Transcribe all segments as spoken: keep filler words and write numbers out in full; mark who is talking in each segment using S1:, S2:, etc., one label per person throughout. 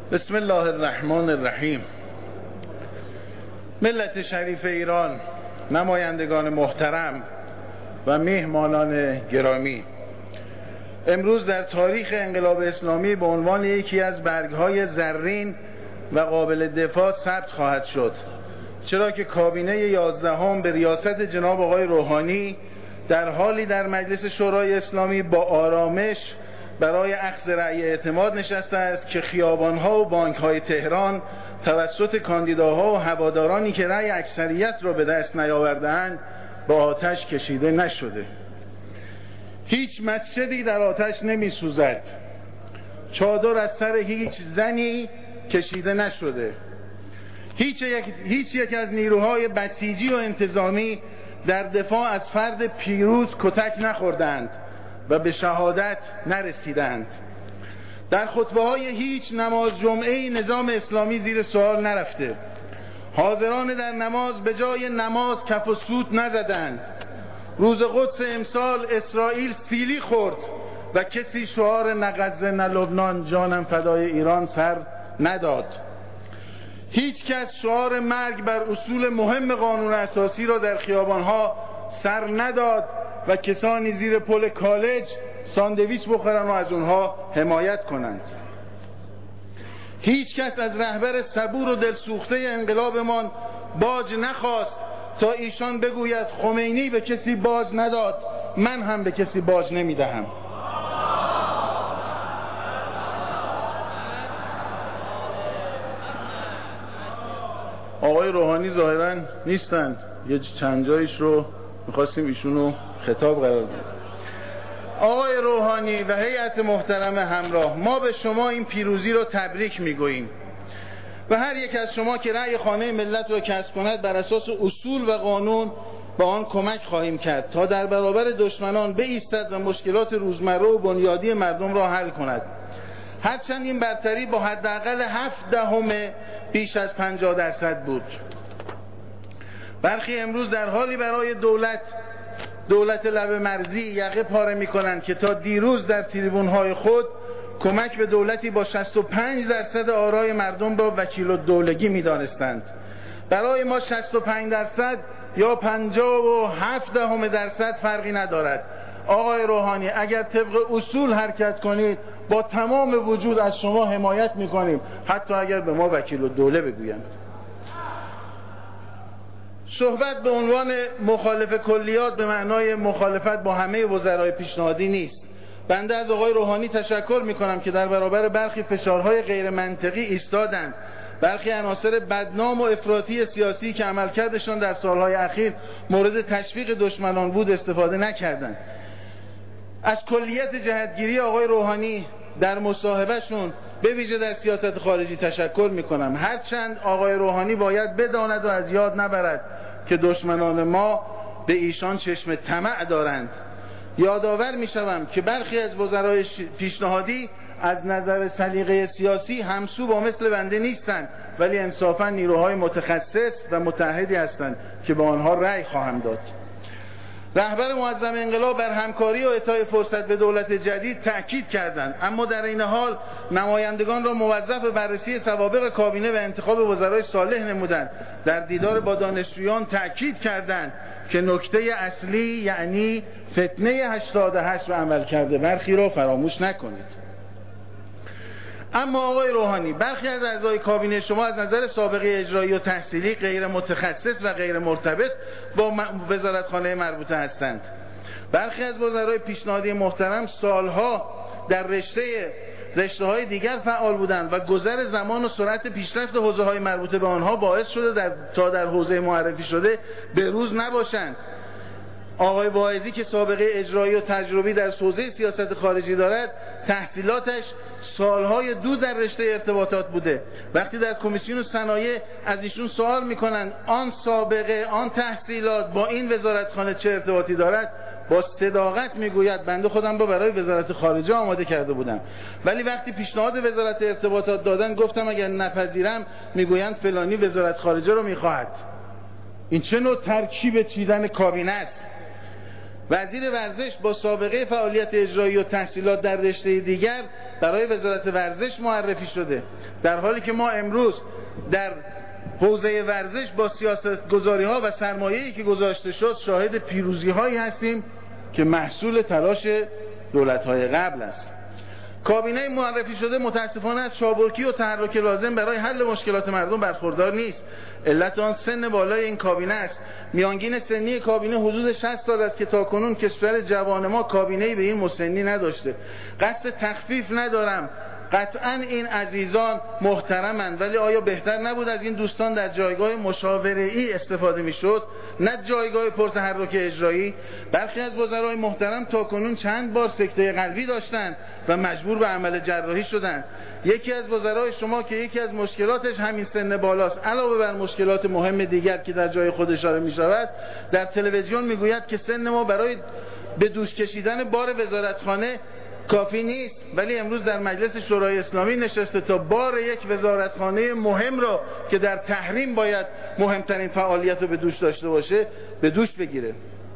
S1: بسم الله الرحمن الرحیم. ملت شریف ایران، نمایندگان محترم و میهمانان گرامی، امروز در تاریخ انقلاب اسلامی به عنوان یکی از برگ‌های زرین و قابل دفاع ثبت خواهد شد، چرا که کابینه یازدهم به ریاست جناب آقای روحانی در حالی در مجلس شورای اسلامی با آرامش برای اخذ رأی اعتماد نشسته است که خیابان‌ها و بانک‌های تهران توسط کاندیداها و هوادارانی که رأی اکثریت را به دست نیاورده‌اند با آتش کشیده نشده. هیچ مسجدی در آتش نمی سوزد، چادر از سر هیچ زنی کشیده نشده، هیچ یک, هیچ یک از نیروهای بسیجی و انتظامی در دفاع از فرد پیروز کتک نخوردند و به شهادت نرسیدند. در خطبه های هیچ نماز جمعه نظام اسلامی زیر سوال نرفته. حاضران در نماز به جای نماز کف و سوت نزدند. روز قدس امسال اسرائیل سیلی خورد و کسی شعار نه غزه نه لبنان جانم فدای ایران سر نداد. هیچ کس شعار مرگ بر اصول مهم قانون اساسی را در خیابانها سر نداد و کسانی زیر پل کالج ساندویچ بخورن و از اونها حمایت کنند. هیچ کس از رهبر صبور و دلسوخته انقلابمان باج نخواست تا ایشان بگوید خمینی به کسی باج نداد، من هم به کسی باج نمیدهم. آقای روحانی ظاهرا نیستن، یه چند جایش رو میخواستیم ایشونو خطاب قرار بدیم. آقای روحانی و هیئت محترم همراه، ما به شما این پیروزی رو تبریک میگوییم و هر یک از شما که رأی خانه ملت را کسب کند بر اساس اصول و قانون با آن کمک خواهیم کرد تا در برابر دشمنان بایستد و مشکلات روزمره و بنیادی مردم را حل کند. هرچند این برتری با حداقل هفت دهم بیش از پنجاه درصد بود. برخی امروز در حالی برای دولت دولت لب مرزی یقه پاره می کنند که تا دیروز در تریبون‌های خود کمک به دولتی با شصت و پنج درصد آرای مردم را وکیل الدولگی می دانستند. برای ما شصت و پنج درصد یا پنجاه و هفت دهم درصد فرقی ندارد. آقای روحانی، اگر طبق اصول حرکت کنید با تمام وجود از شما حمایت می کنیم، حتی اگر به ما وکیل الدوله بگویند. صحبت به عنوان مخالف کلیات به معنای مخالفت با همه وزرای پیشنهادی نیست. بنده از آقای روحانی تشکر می کنم که در برابر برخی فشارهای غیر منطقی ایستادند. برخی عناصر بدنام و افراطی سیاسی که عملکردشان در سالهای اخیر مورد تشویق دشمنان بود استفاده نکردند. از کلیت جهتگیری آقای روحانی در مصاحبهشون به ویژه در سیاست خارجی تشکر می کنم. هرچند آقای روحانی باید بداند و از یاد نبرد که دشمنان ما به ایشان چشم طمع دارند. یادآور می شوم که برخی از وزرای پیشنهادی از نظر سلیقه سیاسی همسو با مثل بنده نیستند، ولی انصافا نیروهای متخصص و متحدی هستند که با آنها رأی خواهم داد. رهبر معظم انقلاب بر همکاری و اعطای فرصت به دولت جدید تأکید کردند، اما در این حال نمایندگان را موظف بررسی سوابق کابینه و انتخاب وزرای صالح نمودند. در دیدار با دانشجویان تأکید کردند که نکته اصلی یعنی فتنه هشتاد و هشت و عمل کرده برخی را فراموش نکنید. اما آقای روحانی، برخی از اعضای کابینه شما از نظر سابقه اجرایی و تحصیلی غیر متخصص و غیر مرتبط با وزارتخانه مربوطه هستند. برخی از وزرای پیشنهادی محترم سالها در رشته رشته های دیگر فعال بودند و گذر زمان و سرعت پیشرفت حوزه های مربوطه به آنها باعث شده در تا در حوزه معرفی شده به روز نباشند. آقای واعظی که سابقه اجرایی و تجربی در حوزه سیاست خارجی دارد، تحصیلاتش سالهای دو در رشته ارتباطات بوده. وقتی در کمیسیون صنایع از ایشون سوال میکنن آن سابقه آن تحصیلات با این وزارتخانه چه ارتباطی دارد، با صداقت میگوید بنده خودم رو برای وزارت خارجه آماده کرده بودم، ولی وقتی پیشنهاد وزارت ارتباطات دادن گفتم اگر نپذیرم میگویند فلانی وزارت خارجه رو میخواهد. این چه نوع ترکیب چیدن کابینه است؟ وزیر ورزش با سابقه فعالیت اجرایی و تحصیلات در رشته دیگر برای وزارت ورزش معرفی شده، در حالی که ما امروز در حوزه ورزش با سیاست گذاری ها و سرمایه‌ای که گذاشته شد شاهد پیروزی هایی هستیم که محصول تلاش دولت های قبل است. کابینه معرفی شده متاسفانه از چابکی و تحرک لازم برای حل مشکلات مردم برخوردار نیست. علت آن سن بالای این کابینه است. میانگین سنی کابینه حدود شصت سال است که تاکنون کشور جوان ما کابینه‌ای به این مسنی نداشته. قصد تخفیف ندارم، قطعا این عزیزان محترمند، ولی آیا بهتر نبود از این دوستان در جایگاه مشاوره‌ای استفاده میشد، نه جایگاه پرتحرک اجرایی؟ برخی از وزرای محترم تاکنون چند بار سکته قلبی داشتند و مجبور به عمل جراحی شدند. یکی از وزرای شما که یکی از مشکلاتش همین سن بالاست، علاوه بر مشکلات مهم دیگر که در جای خود اشاره می شود، در تلویزیون میگوید که سن ما برای به دوش کشیدن بار وزارتخانه کافی نیست، ولی امروز در مجلس شورای اسلامی نشسته تا بار یک وزارتخانه مهم را که در تحریم باید مهمترین فعالیت رو به دوش داشته باشه به دوش بگیره.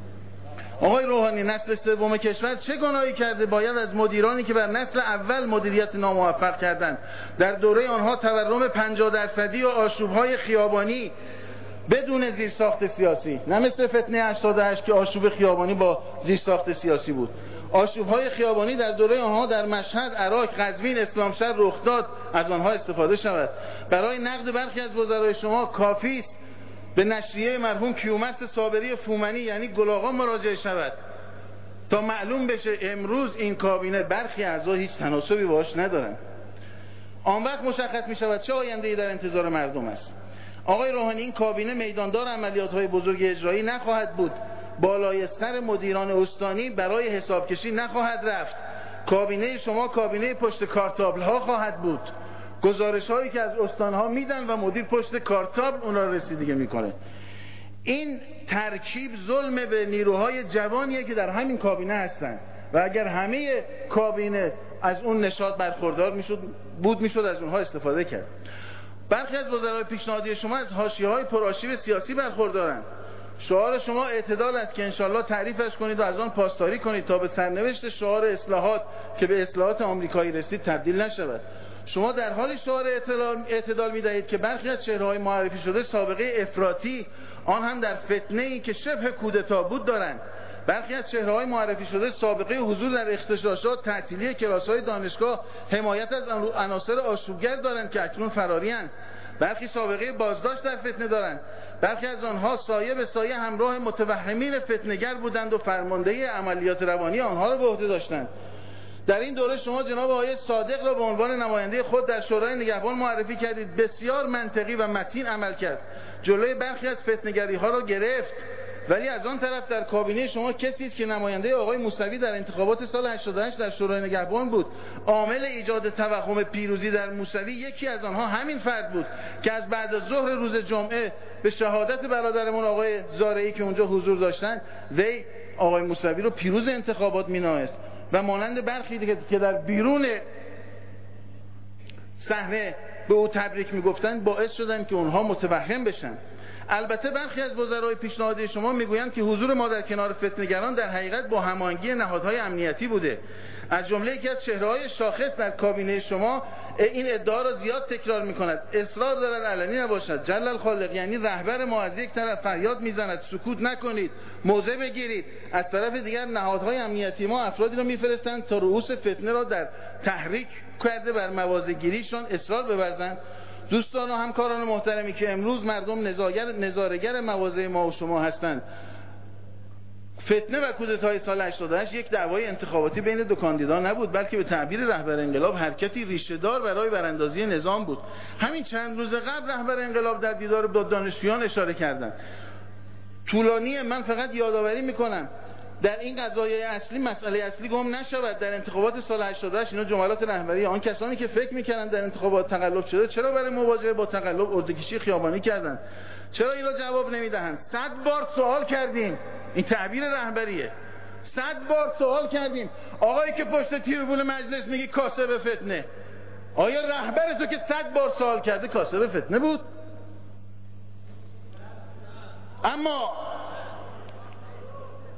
S1: آقای روحانی، نسل سوم کشور چه گناهی کرده باید از مدیرانی که بر نسل اول مدیریت ناموفق کردند در دوره آنها تورم پنجاه درصدی و آشوب‌های خیابانی بدون زیرساخت سیاسی، نه مثل فتنه هشتاد و هشت که آشوب خیابانی با زیرساخت سیاسی بود، آشوب‌های خیابانی در دوره آنها در مشهد، عراق، قزوین، اسلامشهر رخ داد، از آنها استفاده شود. برای نقد برخی از وزرای شما کافی است به نشریه مرحوم کیومرث صابری فومنی یعنی گل آقا مراجعه شود تا معلوم بشه امروز این کابینه برخی اعضا هیچ تناسبی باش ندارن. آن وقت مشخص می شود چه آینده‌ای در انتظار مردم است. آقای روحانی، این کابینه میداندار عملیات‌های بزرگ اجرایی نخواهد بود، بالای سر مدیران استانی برای حسابکشی نخواهد رفت. کابینه شما کابینه پشت کارتابل ها خواهد بود، گزارش هایی که از استانها میدن و مدیر پشت کارتابل اونا رو رسیدگی میکنه. این ترکیب ظلم به نیروهای جوانیه که در همین کابینه هستن و اگر همه کابینه از اون نشاط برخوردار میشد بود میشد از اونها استفاده کرد. برخی از وزرای پیشنهادی شما از حاشیه‌های پرآشیب سیاسی برخوردارند. شعار شما اعتدال است که انشالله تعریفش کنید و از آن پاسداری کنید تا به سرنوشت شعار اصلاحات که به اصلاحات آمریکایی رسید تبدیل نشود. شما در حال شعار اعتدال, اعتدال می دهید که برخی از چهره‌های معرفی شده سابقه افراطی، آن هم در فتنه‌ای که شبه کودتا بود دارند. برخی از چهره‌های معرفی شده سابقه حضور در اغتشاشات، تعطیلی کلاس‌های دانشگاه، حمایت از عناصر آشوبگر دارند که اکنون فراری‌اند. برخی سابقه بازداشت در فتنه دارند. برخی از آنها سایه به سایه همراه متوهمین فتنه‌گر بودند و فرماندهی عملیات روانی آنها را به عهده داشتند. در این دوره شما جناب آقای صادق را به عنوان نماینده خود در شورای نگهبان معرفی کردید. بسیار منطقی و متین عمل کرد، جلوی برخی از فتنه‌گری ها را گرفت. ولی از آن طرف در کابینه شما کسی است که نماینده آقای موسوی در انتخابات سال هشتاد و هشت در شورای نگهبان بود. عامل ایجاد توهم پیروزی در موسوی یکی از آنها همین فرد بود که از بعد از ظهر روز جمعه به شهادت برادرمون آقای زارعی که اونجا حضور داشتن، وی آقای موسوی رو پیروز انتخابات می‌دانست و مانند برخی که در بیرون صحنه به او تبریک میگفتند باعث شدن که اونها متوهم بشن. البته برخی از وزرای پیشنهادی شما میگویند که حضور ما در کنار فتنه‌گران در حقیقت با هماهنگی نهادهای امنیتی بوده. از جمله یکی از چهره‌های شاخص در کابینه شما این ادعا را زیاد تکرار می‌کند، اصرار دارد علنی نباشد. جل الخالق، یعنی رهبر ما از یک طرف فریاد میزند سکوت نکنید، موضع بگیرید، از طرف دیگر نهادهای امنیتی ما افرادی را میفرستند تا رؤوس فتنه را در تحریک کرده بر مواضع گیریشان اصرار بورزند. دوستان و همکاران محترمی که امروز مردم نظارگر مواضع ما و شما هستند، فتنه و کودتای سال هشتاد و هشت یک دعوای انتخاباتی بین دو کاندیدا نبود، بلکه به تعبیر رهبر انقلاب حرکتی ریشه‌دار برای براندازی نظام بود. همین چند روز قبل رهبر انقلاب در دیدار با دانشجویان اشاره کردند. طولانیه، من فقط یادآوری میکنم در این قضایای اصلی مسئله اصلی گم نشود. در انتخابات سال هشتاد و هشت اینا جملات رهبری آن کسانی که فکر میکردن در انتخابات تقلب شده چرا برای مواجهه با تقلب اردوکشی خیابانی کردند؟ چرا اینا جواب نمیدهند؟ صد بار سوال کردیم، این تعبیر رهبریه، صد بار سوال کردیم. آقایی که پشت تریبون مجلس میگی کاسب فتنه، آیا رهبر تو که صد بار سوال کرده کاسب فتنه بود؟ اما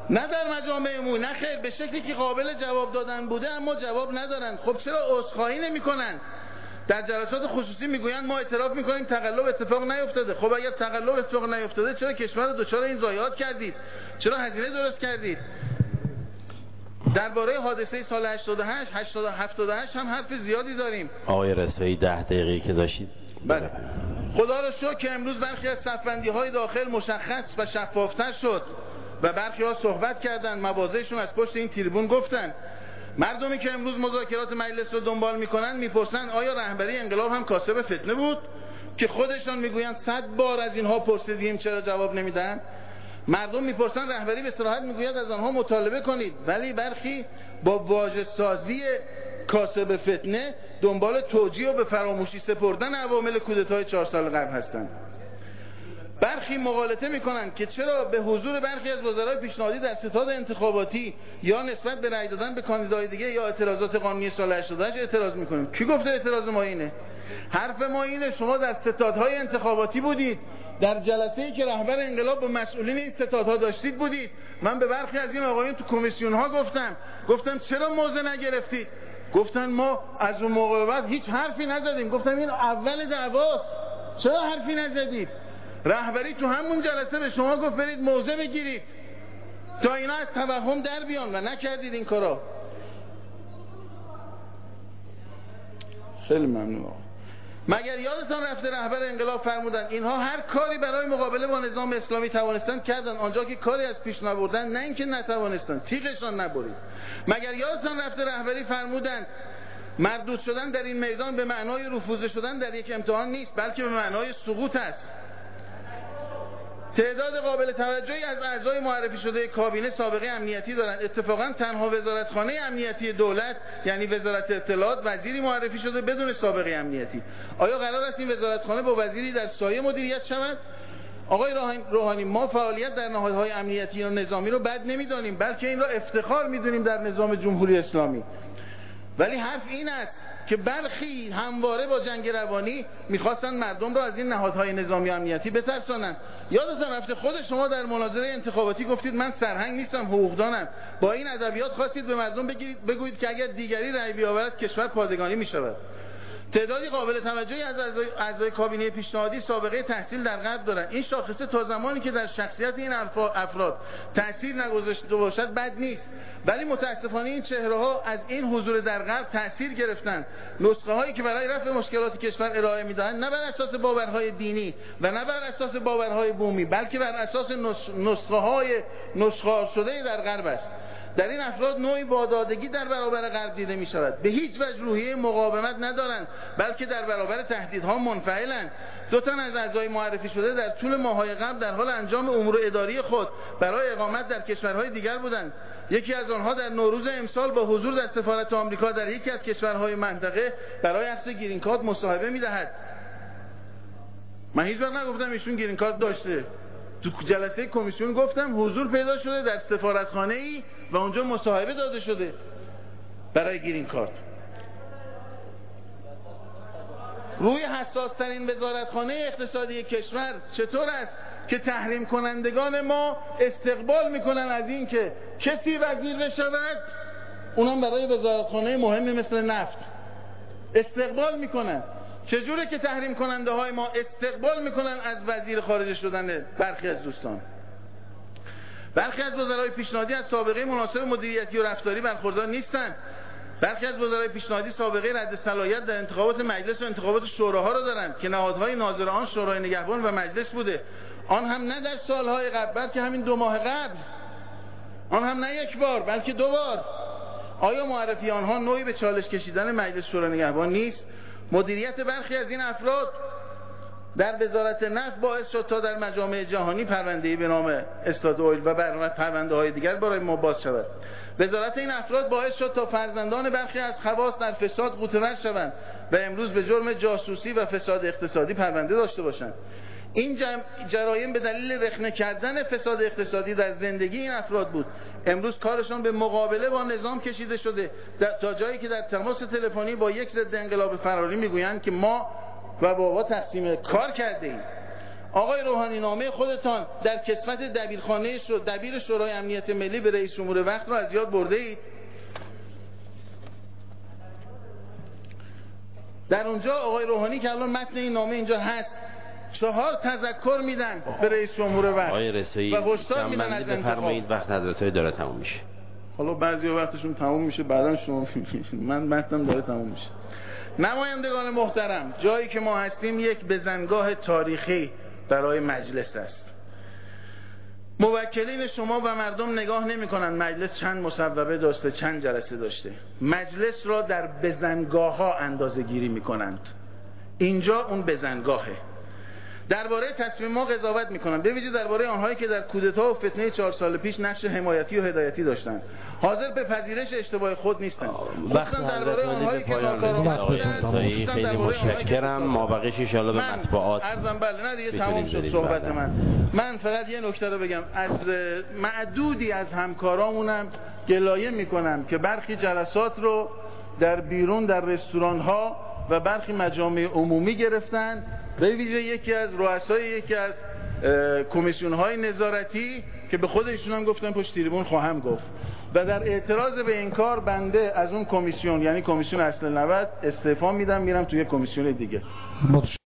S1: نه در مجامع عمومی، نه خیر، به شکلی که قابل جواب دادن بوده اما جواب ندارن. خب چرا عذرخواهی نمی‌کنن؟ در جلسات خصوصی میگویند ما اعتراف میکنیم تقلب اتفاق نیفتاده. خب اگر تقلب اتفاق نیفتاده چرا کشور رو دچار این ضایعات کردید؟ چرا هزینه درست کردید؟ درباره حادثه سال هشتاد و هشت هفتاد و هشت هم حرف زیادی داریم.
S2: آقای رضوی ده دقیقه که داشتید.
S1: بله. خدا رو شکر که امروز برخی از صفبندی های داخل مشخص و شفافتر شد و برخی ها صحبت کردن، مواضعشون از پشت این تریبون گفتن. مردمی که امروز مذاکرات مجلس رو دنبال میکنن میپرسن آیا رهبری انقلاب هم کاسب فتنه بود؟ که خودشان میگویند صد بار از اینها پرسیدیم چرا جواب نمیدن؟ مردم میپرسن، رهبری به صراحت میگوید از آنها مطالبه کنید، ولی برخی با واژه سازی کاسب فتنه دنبال توجیه و به فراموشی سپردن عوامل کودتای چهار سال قبل هستند. برخی مغالطه میکنن که چرا به حضور برخی از وزرای پیشنهادی در ستاد انتخاباتی یا نسبت به رأی دادن به کاندیدای دیگه یا اعتراضات قانونی سال هشتاد و هشت اعتراض میکنیم. کی گفته اعتراض ما اینه؟ حرف ما اینه شما در ستادهای انتخاباتی بودید، در جلسه‌ای که رهبر انقلاب با مسئولین این ستادها داشتید بودید. من به برخی از این آقایون تو کمیسیون ها گفتم گفتم چرا موضع نگرفتید؟ گفتن ما از اون موقع بعد هیچ حرفی نزدیم. گفتم این اول دعواست، چرا حرفی نزدید؟ رهبری تو همون جلسه به شما گفت برید موضع بگیرید تا اینا از توهم در بیان و نکردید این کارا. خیلی ممنون. مگر یادتان رفته رهبر انقلاب فرمودن اینها هر کاری برای مقابله با نظام اسلامی توانستن کردن، آنجا که کاری از پیش نبردن نه اینکه نتوانستن تیغشان نبرید. مگر یادتان رفته رهبری فرمودن مردود شدن در این میدان به معنای رفوزه شدن در یک امتحان نیست، بلکه به معنای سقوط است. تعداد قابل توجهی از اعضای معرفی شده کابینه سابقه امنیتی دارند. اتفاقا تنها وزارتخانه امنیتی دولت یعنی وزارت اطلاعات وزیری معرفی شده بدون سابقه امنیتی. آیا قرار است این وزارتخانه با وزیری در سایه مدیریت شود؟ آقای روحانی، ما فعالیت در نهادهای امنیتی و نظامی رو بد نمیدانیم، بلکه این را افتخار میدونیم در نظام جمهوری اسلامی. ولی حرف این است که برخی همواره با جنگ روانی میخواستن مردم رو از این نهادهای نظامی امنیتی بترسانن. یادتون رفته خود شما در مناظره انتخاباتی گفتید من سرهنگ نیستم، حقوقدانم. با این ادبیات خواستید به مردم بگید بگویید که اگر دیگری رأی بیاورد کشور پادگانی میشود. تعدادی قابل توجهی از اعضای کابینه پیشنهادی سابقه تحصیل در غرب دارند. این شاخصه تا زمانی که در شخصیت این افراد تأثیر نگذاشته باشد بد نیست، ولی متاسفانه این چهره ها از این حضور در غرب تأثیر گرفتند. نسخه هایی که برای رفع مشکلات کشور ارائه میدهند نه بر اساس باورهای دینی و نه بر اساس باورهای بومی، بلکه بر اساس نسخه های نسخه شده در غرب است. در این افراد نوعی وادادگی در برابر غرب دیده می شود. به هیچ وجه روحیه مقاومت ندارند، بلکه در برابر تهدیدها منفعلند. دو تن از اعضای معرفی شده در طول ماه‌های قبل در حال انجام امور اداری خود برای اقامت در کشورهای دیگر بودند. یکی از آنها در نوروز امسال با حضور در سفارت آمریکا در یکی از کشورهای منطقه برای اخذ گرین کارت مصاحبه می‌دهد. من هیچ وقت نگفتم ایشون گرین کارت داشته. تو جلسه کمیسیون گفتم حضور پیدا شده در سفارتخانه‌ای و اونجا مصاحبه داده شده برای گرین کارت. روی حساس ترین وزارتخانه اقتصادی کشور چطور است که تحریم کنندگان ما استقبال میکنن از این که کسی وزیر بشود، اونم برای وزارتخانه مهمی مثل نفت استقبال میکنن. چجوره که تحریم کننده های ما استقبال میکنن از وزیر خارجه شدن برخی از دوستان؟ برخی از وزرای پیشنهادی از سابقه مناسب مدیریتی و رفتاری برخوردار نیستند. برخی از وزرای پیشنهادی سابقه رد صلاحیت در انتخابات مجلس و انتخابات شوراها را دارند که نهادهای ناظر آن شورای نگهبان و مجلس بوده، آن هم نه در سالهای قبل بلکه همین دو ماه قبل، آن هم نه یک بار بلکه دو بار. آیا معرفی آنها نوعی به چالش کشیدن مجلس شورای نگهبان نیست؟ مدیریت برخی از این افراد در وزارت نفت باعث شد تا در مجامع جهانی پرونده‌ای به نام استاد اویل و برنامه پرونده‌های دیگر برای ما باز شود. وزارت این افراد باعث شد تا فرزندان برخی از خواص در فساد غوطه‌ور شوند و امروز به جرم جاسوسی و فساد اقتصادی پرونده داشته باشند. این جرایم به دلیل رخنه کردن فساد اقتصادی در زندگی این افراد بود. امروز کارشان به مقابله با نظام کشیده شده تا جایی که در تماس تلفنی با یک ضد انقلاب فراری میگویند که ما و بابا تقسیم کار کرده ایم. آقای روحانی نامه خودتان در کسوت دبیرخانه شو دبیر شورای امنیت ملی به رئیس جمهور وقت رو از یاد برده اید؟ در اونجا آقای روحانی که الان متن این نامه اینجا هست چهار تذکر میدن به رئیس جمهور وقت
S2: آقای رسایی
S1: و هشدار میدن از
S2: بفرمایید وقت حضرت‌های داره تموم میشه.
S1: حالا بعضی وقتشون تموم میشه بعداً شما من متنم داره تموم میشه. نمایندگان محترم، جایی که ما هستیم یک بزنگاه تاریخی برای مجلس است. موکلین شما و مردم نگاه نمی کنند مجلس چند مصوبه داشته، چند جلسه داشته. مجلس را در بزنگاه ها اندازه گیری می کنند. اینجا اون بزنگاهه. درباره تصمیم ما قضاوت میکنن، به ویژه درباره آنهایی که در کودتا و فتنه چهار سال پیش نقش حمایتی و هدایتی داشتند. حاضر به پذیرش اشتباه خود نیستند.
S2: وقت درباره آنهایی که ناکارآمد بودند. خیلی متشکرم. ما بقیش ان شاء الله به مطبوعات
S1: عرضم بله نه دیگه تمام شد صحبت من. من فقط یه نکته رو بگم، از معدودی از همکارامونم گلایه میکنم که برخی جلسات رو در بیرون در رستوران ها و برخی مجامع عمومی گرفتن، به ویژه یکی از رؤسای یکی از کمیسیون های نظارتی که به خودشون هم گفتن پشت تریبون خواهم گفت، و در اعتراض به این کار بنده از اون کمیسیون یعنی کمیسیون اصل نود استعفا میدم، میرم توی کمیسیون دیگه.